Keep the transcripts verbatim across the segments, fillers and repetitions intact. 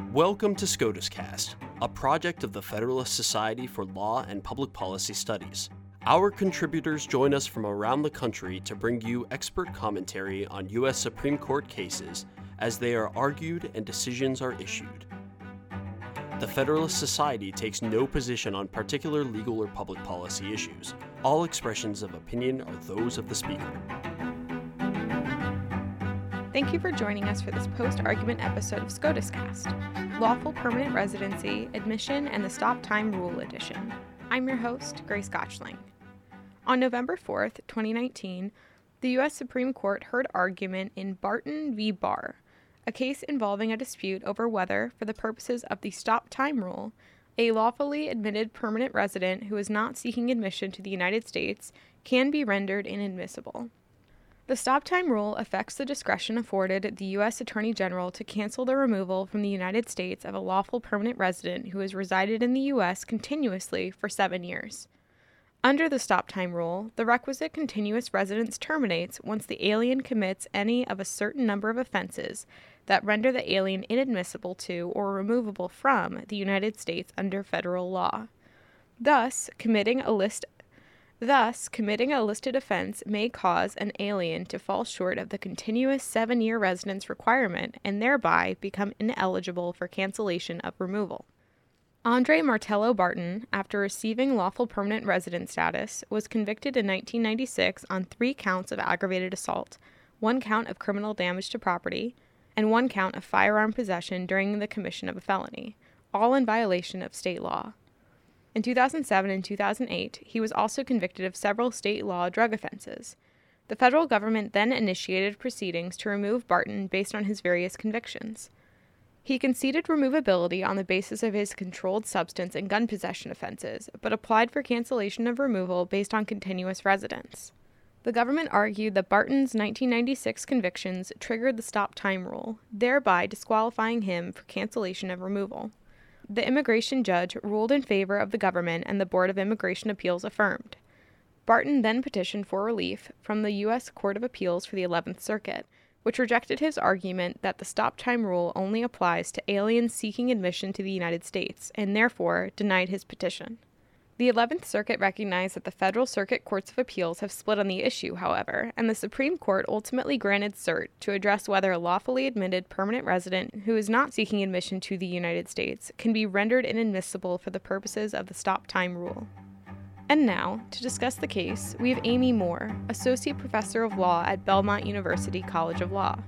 Welcome to SCOTUScast, a project of the Federalist Society for Law and Public Policy Studies. Our contributors join us from around the country to bring you expert commentary on U S Supreme Court cases as they are argued and decisions are issued. The Federalist Society takes no position on particular legal or public policy issues. All expressions of opinion are those of the speaker. Thank you for joining us for this post-argument episode of SCOTUScast, Lawful Permanent Residency, Admission, and the Stop Time Rule Edition. I'm your host, Grace Gotchling. On November fourth, twenty nineteen, the U S Supreme Court heard argument in Barton v. Barr, a case involving a dispute over whether, for the purposes of the Stop Time Rule, a lawfully admitted permanent resident who is not seeking admission to the United States can be rendered inadmissible. The Stop Time Rule affects the discretion afforded the U S Attorney General to cancel the removal from the United States of a lawful permanent resident who has resided in the U S continuously for seven years. Under the Stop Time Rule, the requisite continuous residence terminates once the alien commits any of a certain number of offenses that render the alien inadmissible to or removable from the United States under federal law. Thus, committing a list Thus, committing a listed offense may cause an alien to fall short of the continuous seven-year residence requirement and thereby become ineligible for cancellation of removal. Andre Martello Barton, after receiving lawful permanent resident status, was convicted in nineteen ninety-six on three counts of aggravated assault, one count of criminal damage to property, and one count of firearm possession during the commission of a felony, all in violation of state law. In two thousand seven and two thousand eight, he was also convicted of several state law drug offenses. The federal government then initiated proceedings to remove Barton based on his various convictions. He conceded removability on the basis of his controlled substance and gun possession offenses, but applied for cancellation of removal based on continuous residence. The government argued that Barton's nineteen ninety-six convictions triggered the Stop Time Rule, thereby disqualifying him for cancellation of removal. The immigration judge ruled in favor of the government and the Board of Immigration Appeals affirmed. Barton then petitioned for relief from the U S Court of Appeals for the eleventh Circuit, which rejected his argument that the Stop Time Rule only applies to aliens seeking admission to the United States, and therefore denied his petition. The eleventh Circuit recognized that the Federal Circuit Courts of Appeals have split on the issue, however, and the Supreme Court ultimately granted cert to address whether a lawfully admitted permanent resident who is not seeking admission to the United States can be rendered inadmissible for the purposes of the Stop Time Rule. And now, to discuss the case, we have Amy Moore, Associate Professor of Law at Belmont University College of Law.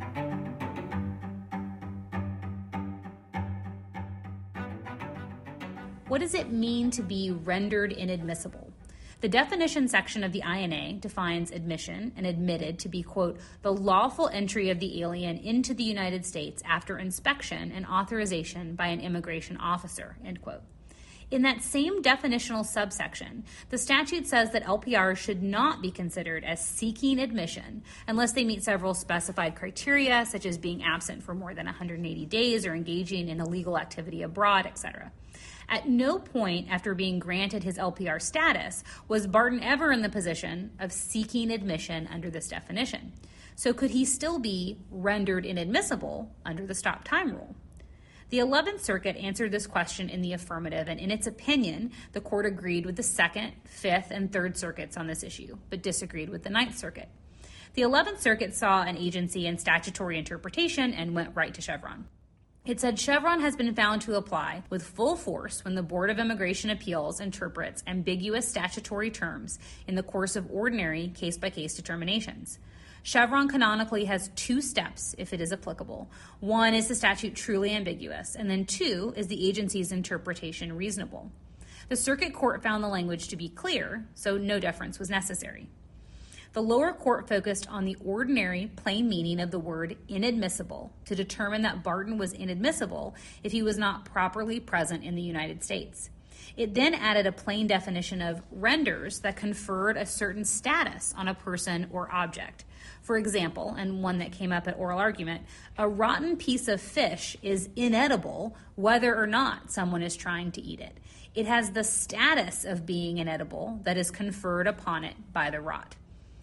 What does it mean to be rendered inadmissible? The definition section of the I N A defines admission and admitted to be, quote, the lawful entry of the alien into the United States after inspection and authorization by an immigration officer, end quote. In that same definitional subsection, the statute says that L P Rs should not be considered as seeking admission unless they meet several specified criteria, such as being absent for more than one hundred eighty days or engaging in illegal activity abroad, et cetera. At no point after being granted his L P R status was Barton ever in the position of seeking admission under this definition. So could he still be rendered inadmissible under the Stop Time Rule? The eleventh Circuit answered this question in the affirmative, and in its opinion, the court agreed with the Second, Fifth, and Third Circuits on this issue, but disagreed with the Ninth Circuit. The eleventh Circuit saw an agency in statutory interpretation and went right to Chevron. It said Chevron has been found to apply with full force when the Board of Immigration Appeals interprets ambiguous statutory terms in the course of ordinary case-by-case determinations. Chevron canonically has two steps if it is applicable. One is the statute truly ambiguous, and then two is the agency's interpretation reasonable. The circuit court found the language to be clear, so no deference was necessary. The lower court focused on the ordinary plain meaning of the word inadmissible to determine that Barton was inadmissible if he was not properly present in the United States. It then added a plain definition of renders that conferred a certain status on a person or object. For example, and one that came up at oral argument, a rotten piece of fish is inedible whether or not someone is trying to eat it. It has the status of being inedible that is conferred upon it by the rot.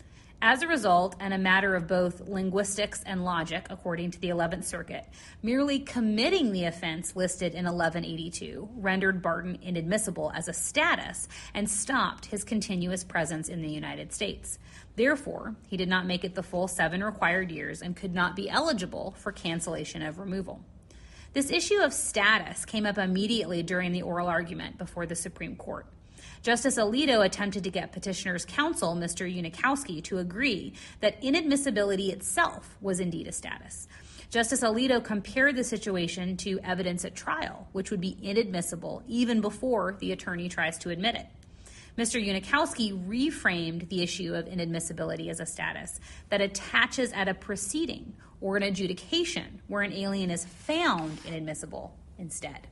As a result, and a matter of both linguistics and logic, according to the eleventh Circuit, merely committing the offense listed in eleven eighty-two rendered Barton inadmissible as a status and stopped his continuous presence in the United States. Therefore, he did not make it the full seven required years and could not be eligible for cancellation of removal. This issue of status came up immediately during the oral argument before the Supreme Court. Justice Alito attempted to get petitioner's counsel, Mister Unikowski, to agree that inadmissibility itself was indeed a status. Justice Alito compared the situation to evidence at trial, which would be inadmissible even before the attorney tries to admit it. Mister Unikowski reframed the issue of inadmissibility as a status that attaches at a proceeding or an adjudication where an alien is found inadmissible instead.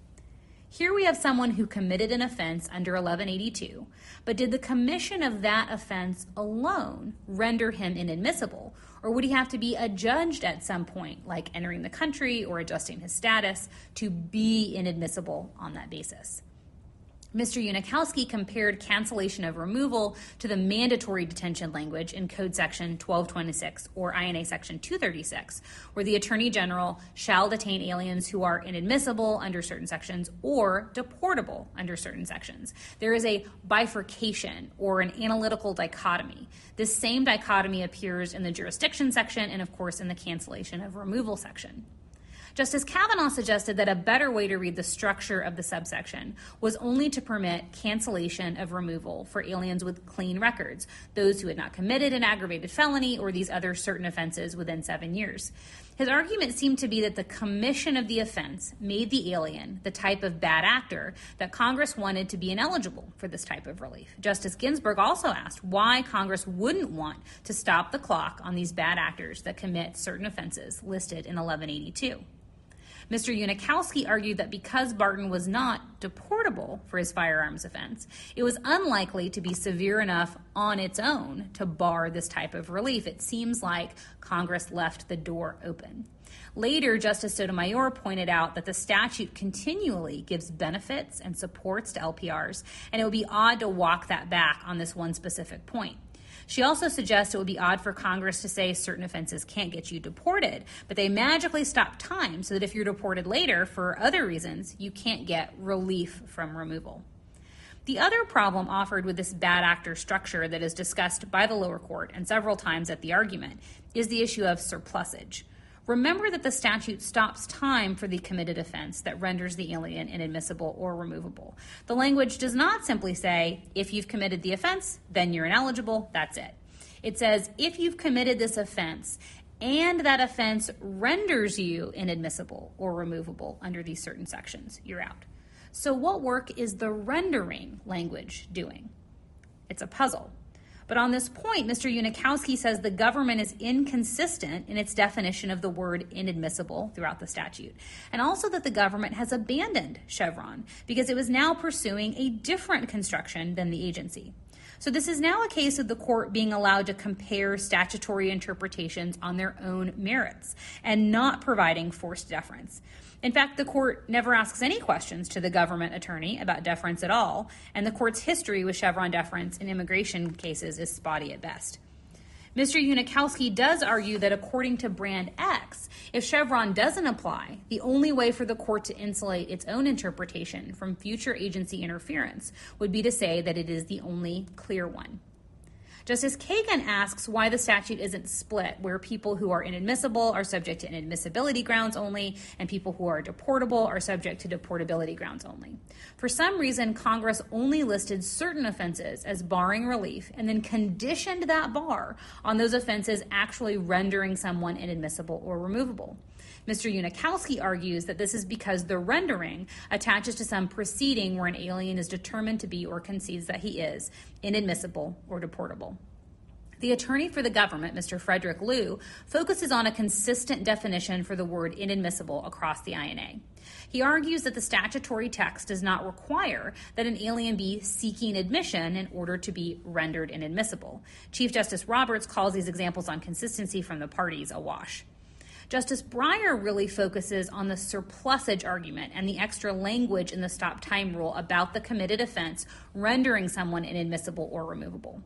Here we have someone who committed an offense under eleven eighty-two, but did the commission of that offense alone render him inadmissible, or would he have to be adjudged at some point, like entering the country or adjusting his status, to be inadmissible on that basis? Mister Unikowski compared cancellation of removal to the mandatory detention language in Code Section twelve twenty-six or I N A Section two thirty-six, where the Attorney General shall detain aliens who are inadmissible under certain sections or deportable under certain sections. There is a bifurcation or an analytical dichotomy. This same dichotomy appears in the jurisdiction section and, of course, in the cancellation of removal section. Justice Kavanaugh suggested that a better way to read the structure of the subsection was only to permit cancellation of removal for aliens with clean records, those who had not committed an aggravated felony or these other certain offenses within seven years. His argument seemed to be that the commission of the offense made the alien the type of bad actor that Congress wanted to be ineligible for this type of relief. Justice Ginsburg also asked why Congress wouldn't want to stop the clock on these bad actors that commit certain offenses listed in eleven eighty-two. Mister Unikowski argued that because Barton was not deportable for his firearms offense, it was unlikely to be severe enough on its own to bar this type of relief. It seems like Congress left the door open. Later, Justice Sotomayor pointed out that the statute continually gives benefits and supports to L P Rs, and it would be odd to walk that back on this one specific point. She also suggests it would be odd for Congress to say certain offenses can't get you deported, but they magically stop time so that if you're deported later for other reasons, you can't get relief from removal. The other problem offered with this bad actor structure that is discussed by the lower court and several times at the argument is the issue of surplusage. Remember that the statute stops time for the committed offense that renders the alien inadmissible or removable. The language does not simply say, if you've committed the offense, then you're ineligible, that's it. It says, if you've committed this offense and that offense renders you inadmissible or removable under these certain sections, you're out. So what work is the rendering language doing? It's a puzzle. But on this point, Mister Unikowski says the government is inconsistent in its definition of the word inadmissible throughout the statute, and also that the government has abandoned Chevron because it was now pursuing a different construction than the agency. So this is now a case of the court being allowed to compare statutory interpretations on their own merits and not providing forced deference. In fact, the court never asks any questions to the government attorney about deference at all, and the court's history with Chevron deference in immigration cases is spotty at best. Mister Unikowski does argue that according to Brand X, if Chevron doesn't apply, the only way for the court to insulate its own interpretation from future agency interference would be to say that it is the only clear one. Justice Kagan asks why the statute isn't split, where people who are inadmissible are subject to inadmissibility grounds only, and people who are deportable are subject to deportability grounds only. For some reason, Congress only listed certain offenses as barring relief and then conditioned that bar on those offenses actually rendering someone inadmissible or removable. Mister Unikowski argues that this is because the rendering attaches to some proceeding where an alien is determined to be or concedes that he is inadmissible or deportable. The attorney for the government, Mister Frederick Liu, focuses on a consistent definition for the word inadmissible across the I N A. He argues that the statutory text does not require that an alien be seeking admission in order to be rendered inadmissible. Chief Justice Roberts calls these examples on consistency from the parties a wash. Justice Breyer really focuses on the surplusage argument and the extra language in the stop time rule about the committed offense rendering someone inadmissible or removable.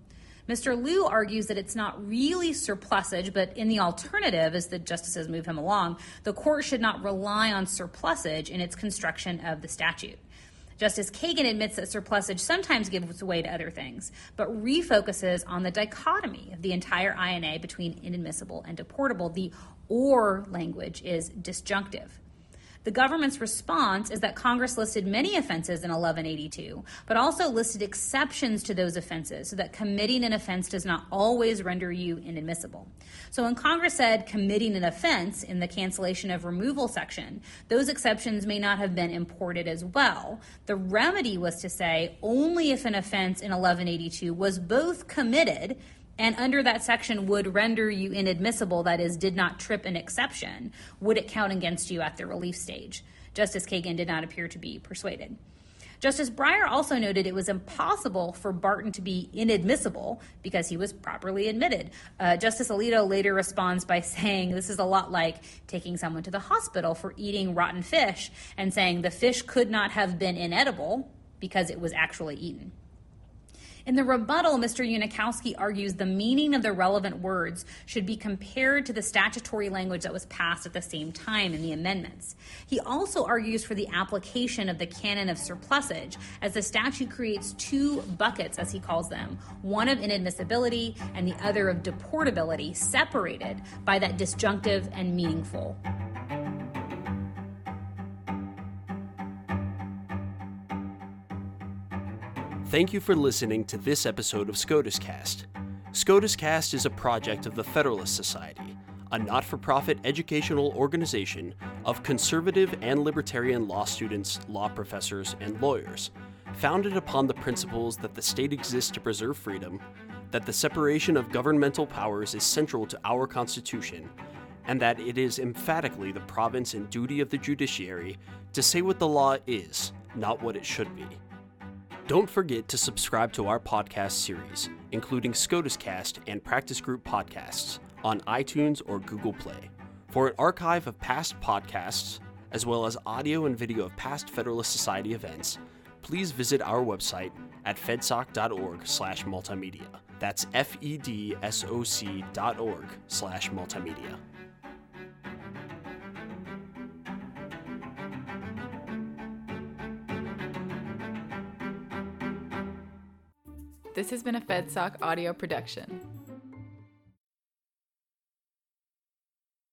Mister Liu argues that it's not really surplusage, but in the alternative, as the justices move him along, the court should not rely on surplusage in its construction of the statute. Justice Kagan admits that surplusage sometimes gives way to other things, but refocuses on the dichotomy of the entire I N A between inadmissible and deportable. The or language is disjunctive. The government's response is that Congress listed many offenses in eleven eighty-two, but also listed exceptions to those offenses so that committing an offense does not always render you inadmissible. So when Congress said committing an offense in the cancellation of removal section, those exceptions may not have been imported as well. The remedy was to say only if an offense in eleven eighty-two was both committed and under that section would render you inadmissible, that is, did not trip an exception, would it count against you at the relief stage. Justice Kagan did not appear to be persuaded. Justice Breyer also noted it was impossible for Barton to be inadmissible because he was properly admitted. Uh, Justice Alito later responds by saying this is a lot like taking someone to the hospital for eating rotten fish and saying the fish could not have been inedible because it was actually eaten. In the rebuttal, Mister Unikowski argues the meaning of the relevant words should be compared to the statutory language that was passed at the same time in the amendments. He also argues for the application of the canon of surplusage, as the statute creates two buckets, as he calls them, one of inadmissibility and the other of deportability, separated by that disjunctive and meaningful. Thank you for listening to this episode of SCOTUS Cast. SCOTUS Cast is a project of the Federalist Society, a not-for-profit educational organization of conservative and libertarian law students, law professors, and lawyers, founded upon the principles that the state exists to preserve freedom, that the separation of governmental powers is central to our Constitution, and that it is emphatically the province and duty of the judiciary to say what the law is, not what it should be. Don't forget to subscribe to our podcast series, including SCOTUS Cast and Practice Group podcasts, on iTunes or Google Play. For an archive of past podcasts, as well as audio and video of past Federalist Society events, please visit our website at fedsoc.org slash multimedia. That's F-E-D-S-O-C dot org slash multimedia. This has been a FedSoc audio production.